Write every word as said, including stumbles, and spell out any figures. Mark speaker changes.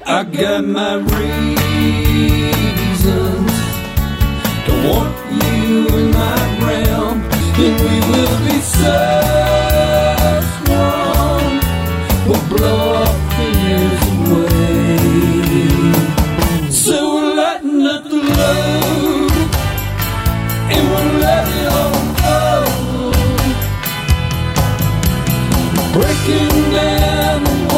Speaker 1: I got my reasons to want you in my realm, and we will be so strong, we'll blow our fears away. So we'll lighten up the load, and we'll let it all go, breaking down the